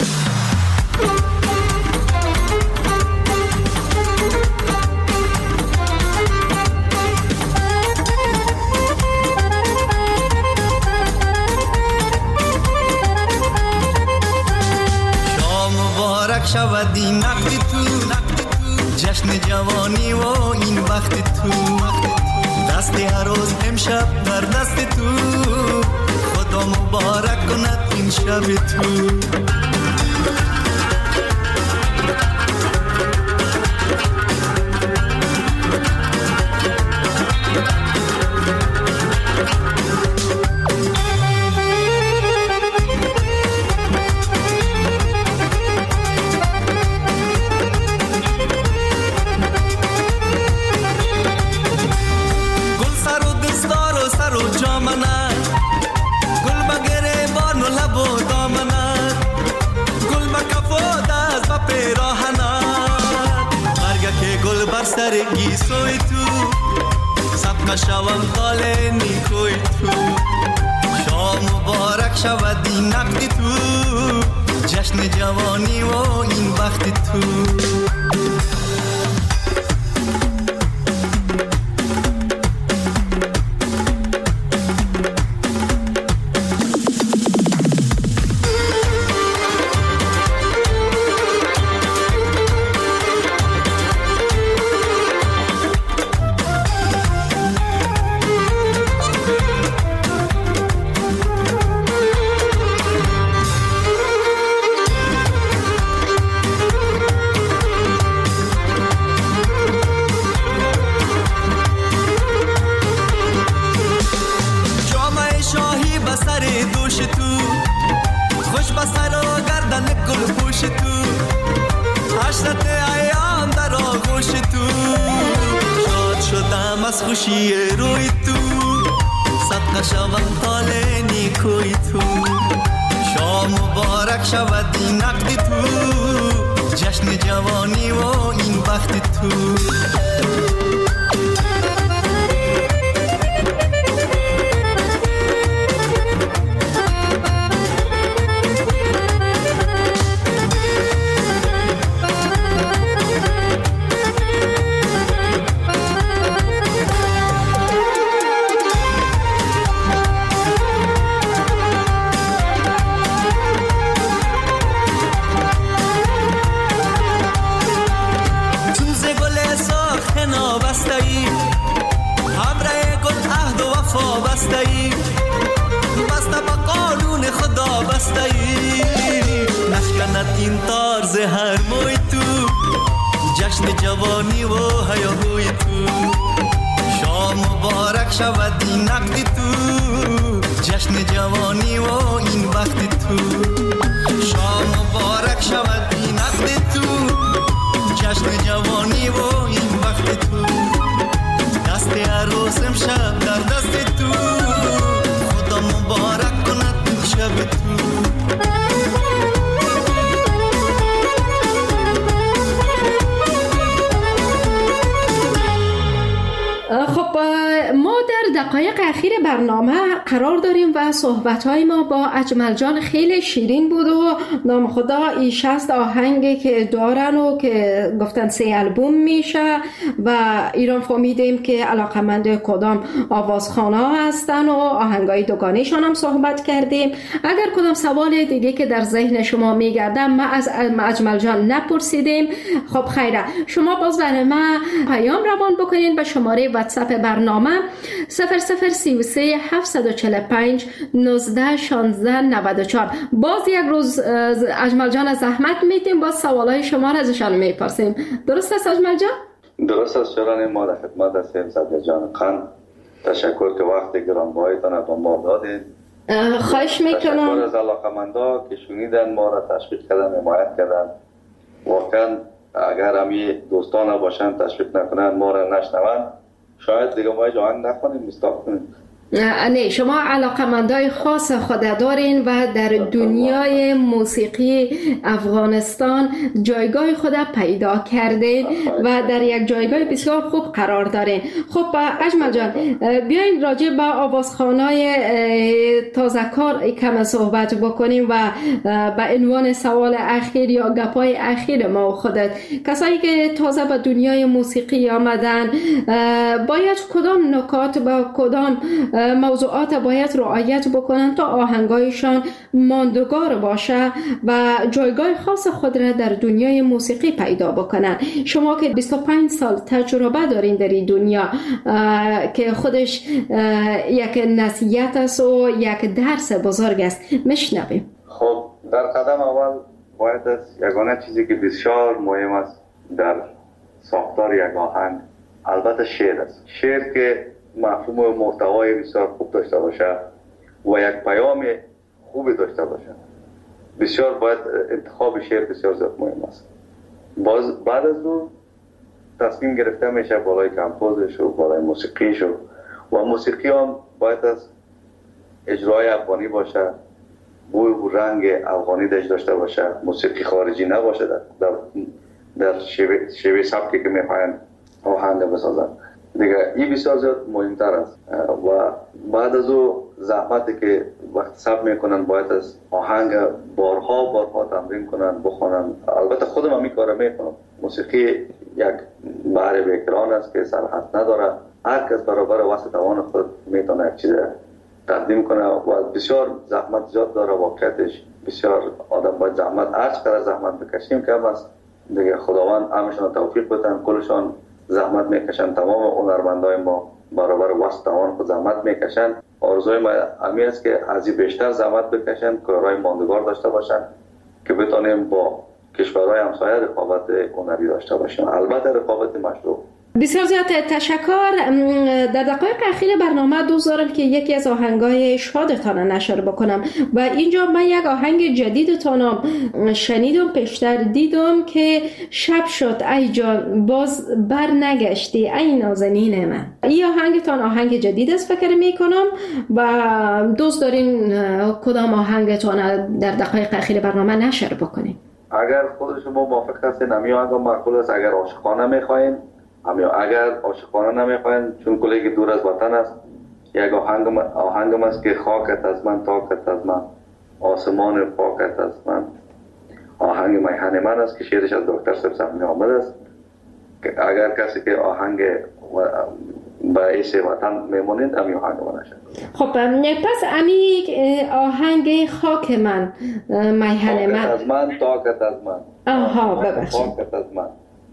شود این نقد تو، جشن جوانی و این وقت تو، دست هر روز امشب در دست تو، خدا مبارک کند این شب تو. سرگی سوی تو سبقه شوم خال نیکوی تو، شام مبارک شود این نقد تو، جشن جوانی و این وقت تو. خوشی روی تو صدقه شوم حال نیکوی تو، شام مبارک شود این نقد تو، جشن جوانی و این وقت تو. این طرز هر موی تو، جشن جوانی و هیاهوی تو، شام مبارک شود این نقد تو، جشن جوانی و این وقت تو، شام مبارک شود این نقد تو، جشن جوانی و این وقت تو، دست عروس امشب در دست تو، خدا مبارک کند این شب تو. خب ما در در دقایق اخیر برنامه قرار داریم و صحبت‌های ما با اجمل جان خیلی شیرین بود و نام خدا ای 60 آهنگی که دارن و که گفتن 3 آلبوم میشه و ایران فهمیدیم که علاقمند کدام آوازخانه هستن و آهنگای دوگانیشان هم صحبت کردیم. اگر کدام سوال دیگه که در ذهن شما میگرده ما از اجمل جان نپرسیدیم، خب خیره، شما باز برای ما پیام روان بکنین به شماره واتساپ برنامه 0033 745 19 16 94. باز یک روز اجمل جان زحمت میدیم، باز سوالای شما را ازشان میپرسیم. درست است اجمل جان؟ درست است شران. ما در خدمت هستیم. صدر جان خان، تشکر که وقت گرانبهایتان با ما دادید. خواهش میکنم. تشکر از علاقمندا که شنیدن ما را، تشویق کردن، حمایت کردن. واقعا اگر همی دوستان باشن تشویق نکنن، ما را نشنون، شاید دیگه ما جوان نخونیم، مستاق کنیم. نه، شما علاقمندای خاص خود دارین و در دنیای موسیقی افغانستان جایگاه خود پیدا کردین و در یک جایگاه بسیار خوب قرار دارین. خب اجمل جان، بیاین راجع به آوازخوانای تازه‌کار کم صحبت بکنیم و به عنوان سوال اخیر یا گپای اخیر ما و خودت، کسایی که تازه به دنیای موسیقی آمدن باید کدام نکات با کدام موضوعات باید رعایت بکنن تا آهنگایشان ماندگار باشه و جایگاه خاص خود را در دنیای موسیقی پیدا بکنن؟ شما که 25 سال تجربه دارین در این دنیا که خودش یک نصیحت است و یک درس بزرگ است، میشنویم. خب در قدم اول باید از یگانه چیزی که بسیار مهم است در ساختار یک آهنگ البته شعر است. شعر که مفهوم و محتوای بسیار خوب داشته باشه و یک پیام خوبی داشته باشه. بسیار باید انتخاب شعر بسیار زیاد مهم است. بعد از اون تصمیم گرفته میشه بالای کمپوزش و بالای موسیقیش و موسیقی هم باید از اجرای افغانی باشه، بوی و رنگ افغانی داشته باشه، موسیقی خارجی نباشه در شیوه سبکی که میخواین آهنگ بسازن. دیگه این بسیار زیاد مهمتر است و بعد از او زحمتی که وقت صبر میکنن باید از آهنگ بارها تمرین کنن، بخونن. البته خودم هم این کار میکنم. موسیقی یک بحر بیکران است که سرحد نداره. هر کس برابر وسط توان خود میتونه یک چیز تقدیم کنه و بسیار زحمت زیاد داره. واقعیتش بسیار آدم باید زحمت، هر چقدر زحمت بکشیم کم است. دیگه خداوند همشون توفیق بده، کلشون زحمت میکشن. تمام هنرمندای ما برابر وسط توان خود زحمت میکشن. آرزوی ما همین است که از این بیشتر زحمت بکشن، کارهای ماندگار داشته باشن که بتونیم با کشورهای همسایه رقابت هنری داشته باشیم، البته رقابت مشروع. بسیار زیاد تشکر. در دقایق اخیر برنامه دوست دارم که یکی از آهنگای شادتان نشر بکنم و اینجا من یک آهنگ جدیدتان شنیدم، پیشتر دیدم که شب شد ای جان باز بر نگشتی ای نازنین من. این آهنگتان آهنگ جدید است فکر میکنم و دوست دارین کدام آهنگتان در دقایق اخیر برنامه نشر بکنین؟ اگر خود شما موافق هستین همین آهنگ معقول است. اگر عاشقانه میخواین اگر عاشقانه نمیخواین، چون کلی دور از وطن است، یک آهنگم است که خاکت از من تاکت از من آسمان پاکت از من. آهنگ میهن من است که شعرش از دکتر سبزمانی آمد است. اگر کسی که آهنگ باعث وطن میمونید همین آهنگ من نشد. خب پس امی آهنگ خاک من میهن من از من تاکت از من. آها ببخشید، خاکت از من.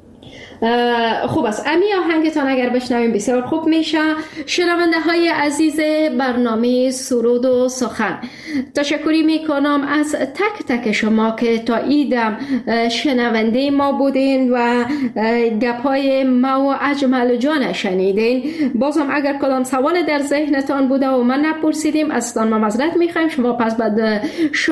خوب است. امی آهنگتان اگر بشنویم بسیار خوب میشه. شنونده های عزیز برنامه سرود و سخن، تشکری میکنم از تک تک شما که تا ایدم شنونده ما بودین و گپای ما و اجمل جان شنیدین. بازم اگر کدام سوال در ذهنتان بوده و من نپرسیدیم ازتان ما معذرت میخوایم. شما پس بعد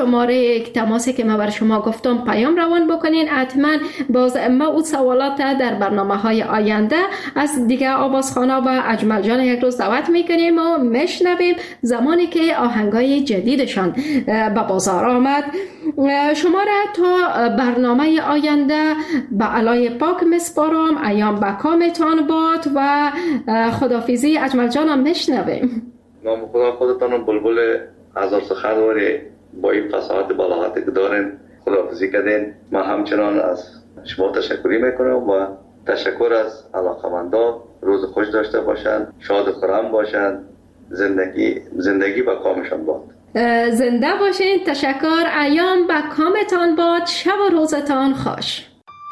شماره تماسی که من بر شما گفتم پیام روان بکنین. حتما باز ما اون سوالات در برنامه‌های آینده از دیگه آوازخوانا و اجمل جان یک روز دعوت میکنیم و میشنویم زمانی که آهنگای جدیدشان به بازار آمد. شما را تا برنامه آینده به علای پاک مسپارم. ایام به کامتان باد و خدافیزی. اجمل جانم میشنویم. نام خدا خودتان بلبل هزار سخنواری با این فصاحت بلاغتی که دارین خداحافظی کردین. من همچنان از شما تشکری میکنم و تشکر از علاقمندان. روز خوش داشته باشند، شاد و خرم باشند، زندگی با کامشان باد. زنده باشین. تشکر. ایام به کامتان باد. شب و روزتان خوش.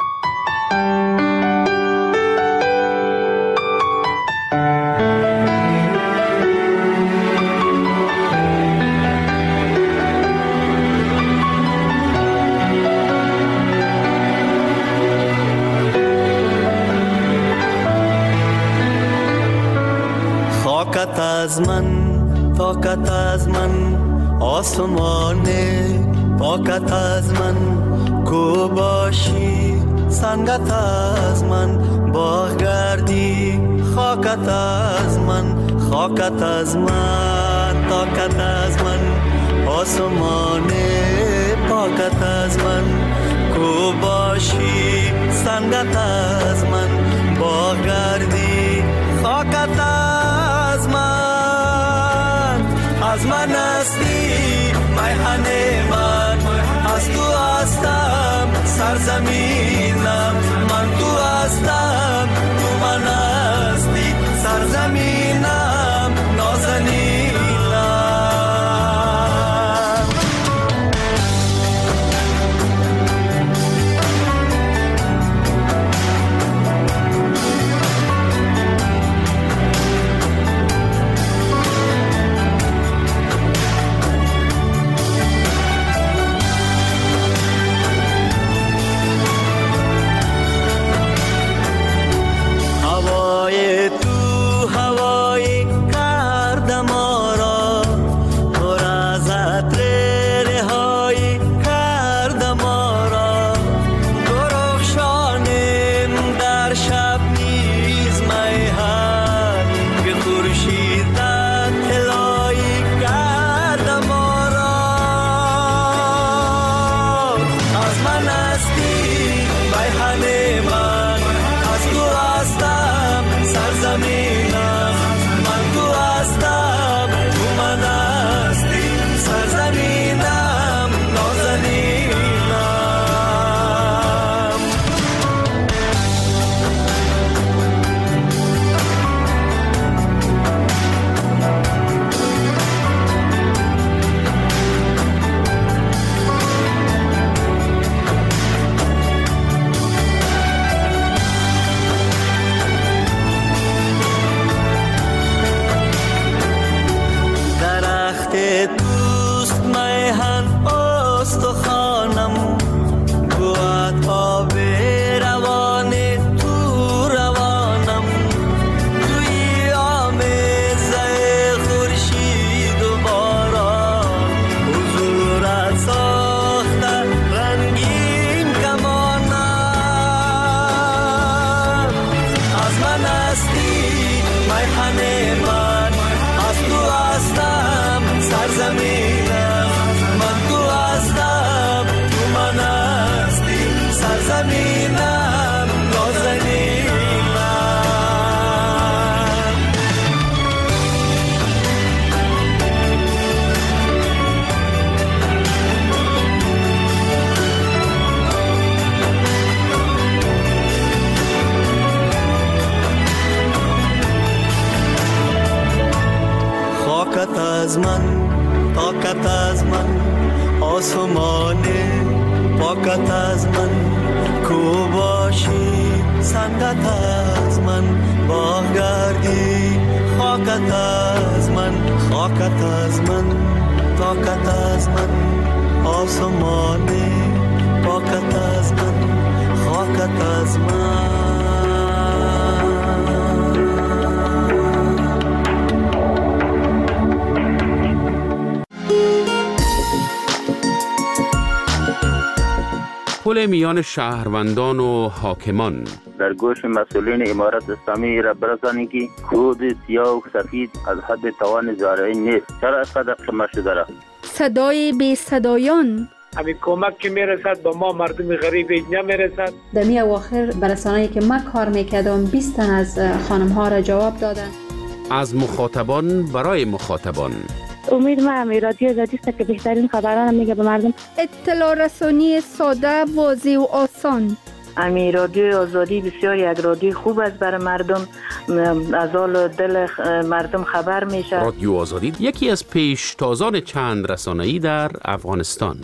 خاکت از من، طاقت از من، آسمان پاکت از من، کو باشی سنگت از من، باغ گردی خاکت از من، خاکت از من، طاقت از من، آسمان پاکت از من، کو باشی سنگت از من، باغ گردی خاکت از من هستی میهن من، از تو هستم سرزمینم، من تو هستم تو من هستی سرزمینم نازنینم. از من، طاقت از من، آسمان پاکت از من، کو باشی سنگت از من، باغ گردی خاکت از من، خاکت از من، طاقت از من، آسمان پاکت از من، خاکت از من. پل میان شهروندان و حاکمان. در گوش مسئولین امارت اسلامی را برسانید که کود سیاه و سفید از حد توان زارعی نیست. چرا اینقدر قمه شده را؟ صدای بی صدایان. همین کمک که میرسد با ما مردم غریب نمیرسد. دمی اواخر برسانه‌ای که من کار میکردم 20 تن از خانم ها را جواب دادن. از مخاطبان برای مخاطبان. امید ما رادیو آزادی است که بهترین خبران میگه به مردم. اطلاع رسانی ساده، واضح و آسان. رادیو آزادی بسیار یک رادیو خوب است برای مردم، از حال دل مردم خبر میشه. رادیو آزادی یکی از پیشتازان چند رسانه‌ای در افغانستان.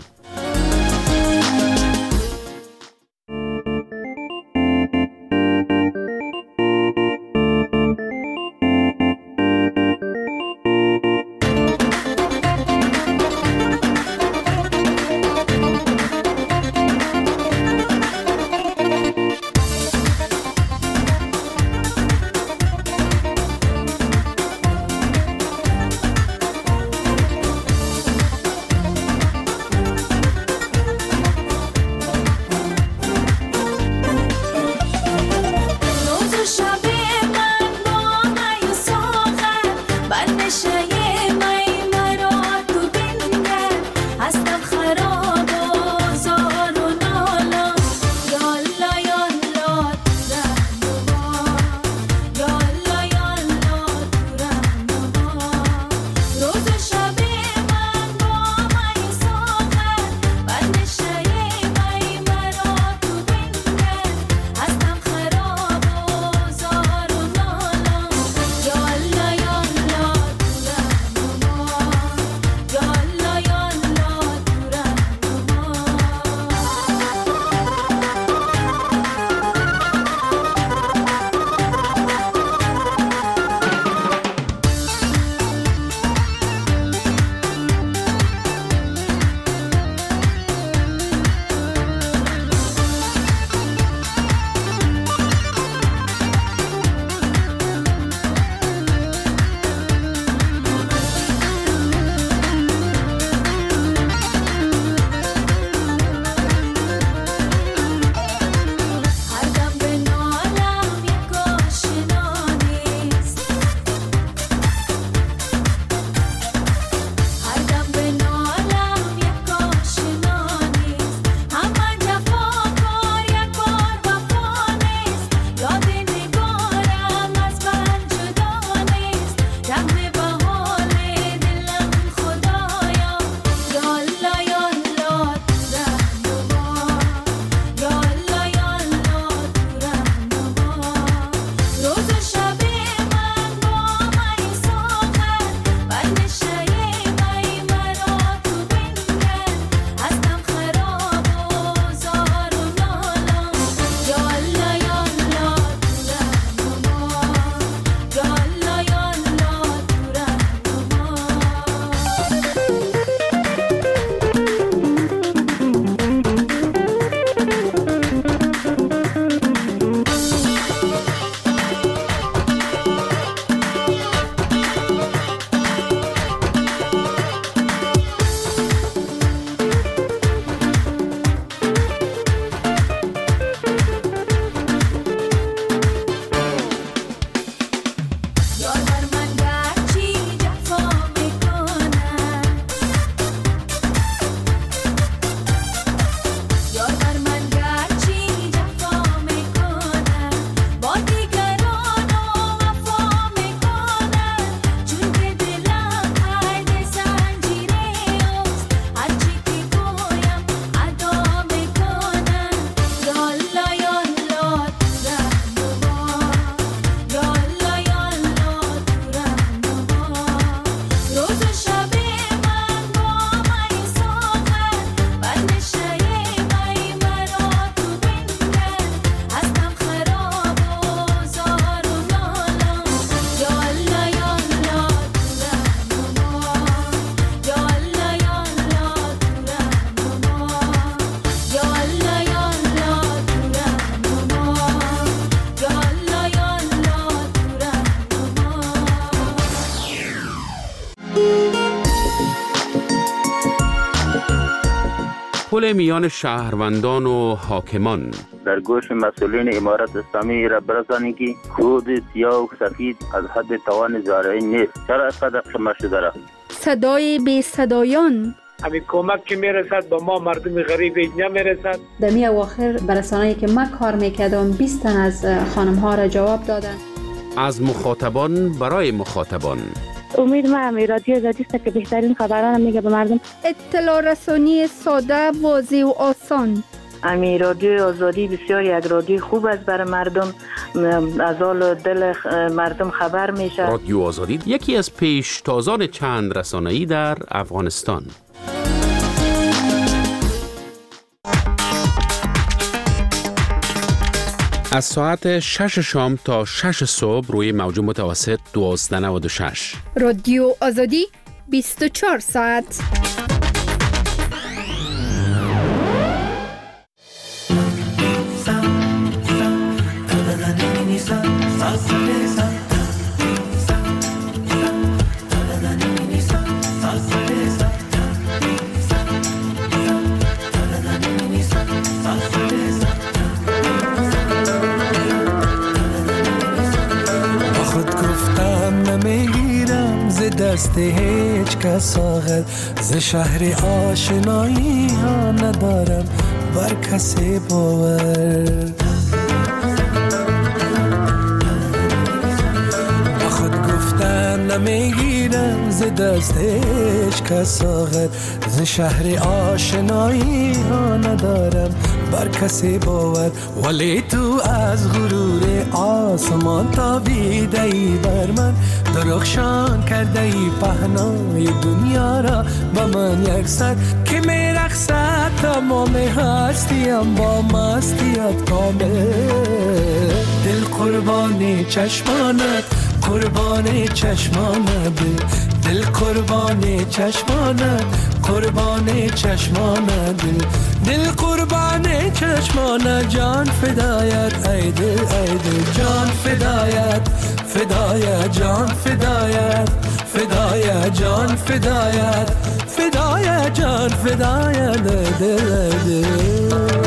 پل میان شهروندان و حاکمان. در گوش مسئولین امارت اسلامی را برسانید که کود سیاه و سفید از حد توان زارعین نیست. چرا اینقدر شما شده را؟ صدای بی صدایان. همین کمک که میرسد به ما مردم غریب نمیرسد. دمی اواخر برسانه‌ای که من کار میکردم 20 تن از خانم ها را جواب دادن. از مخاطبان برای مخاطبان. امید ما رادیو آزادی است که بهترین خبران میگه به مردم. اطلاع رسانی ساده، واضح و آسان. رادیو آزادی بسیار یک رادیو خوب است برای مردم، از حال دل مردم خبر میشه. رادیو آزادی یکی از پیشتازان چند رسانه‌ای در افغانستان. از ساعت 6 شام تا 6 صبح روی موج متوسط 1296. رادیو آزادی 24 ساعت. دست هیچ کس آخر ز شهر آشنایی ها ندارم بر کسی باور. با خود گفتن نمیگیرم ز دست هیچ کس آخر ز شهر آشنایی ها ندارم بر کسی باور. ولی تو از غرور آسمان تابیده ای بر من، درخشان کرده ای پهنای دنیا را با من یک سر که میرقصد تمام هستیم با مستیت کامل. دل قربانی چشمانت، قربانی چشمانت، دل قربانی چشمانت، قربانی چشمانت، دل قربانی چشمانت، جان فدایت ای دل ای دل، جان فدایت فدایت، جان فدایت فدایت، جان فدایت فدایت، جان فدایت دل دل.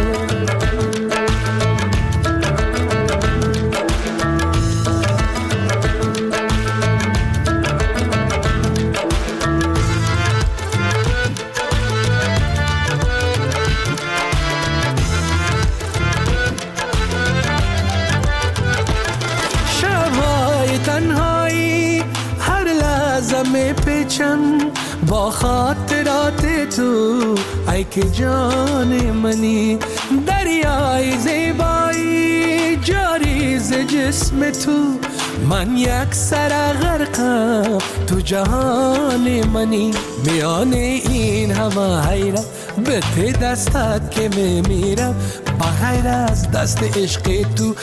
با خاطرات تو ای که جان منی، دریای زیبایی جاری ز جسم تو، من یک سر غرقم تو جهان منی. میان این همه حیرت به ته دستت که میمیرم، بغیر از دست عشق تو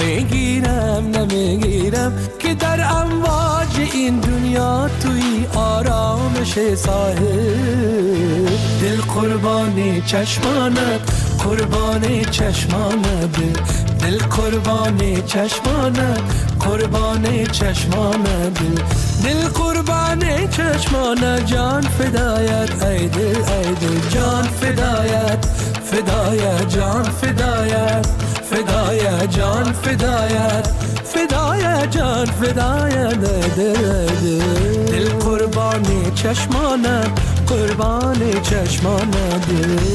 نمیگیرم که در امواج این دنیا توی آرامش ساحل. دل قربانی چشمانت، قربانی چشمانت، دل قربانی چشمانت، قربانی چشمانت، دل قربانی چشمانت، جان فدایت ای دل ای دل، جان فدایت فدایت، جان فدایت فدایت، جان فدایت فدایت، جان فدایت دل دل قربانی چشمانت، قربانی چشمانت.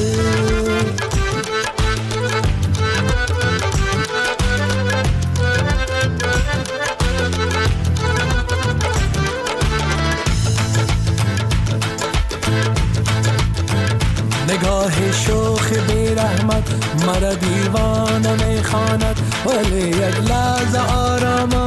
نگاه شوخ بی رحمت مرا دیوانه میخواند، ولی یک لحظه آرامم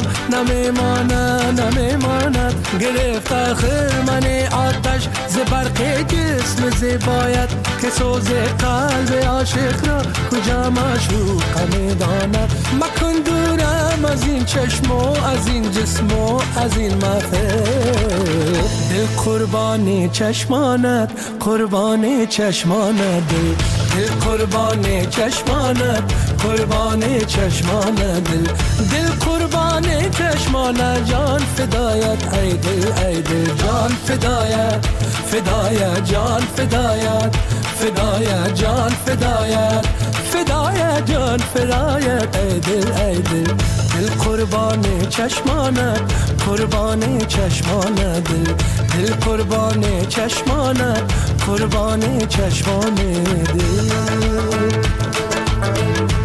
نمیماند. گرفت آخر من آتش ز برق جسم زیبایت، که سوز قلب عاشق را کجا معشوق میداند. مکن دورم از این چشم و از این جسم و از این محفل. دل قربانی چشمانت، قربانی چشمانت، دل قربانی چشمانت، قربانی چشمانت، دل قربانی چشمانت، جان فدایت ای دل ای دل، جان فدایت فدایت، جان فدایت فدایت جان فدایت، فدایت جان فدایت. ای دل ای دل، دل قربان چشمانت، قربان چشمانت. دل دل قربان چشمانت، قربان چشمان دل.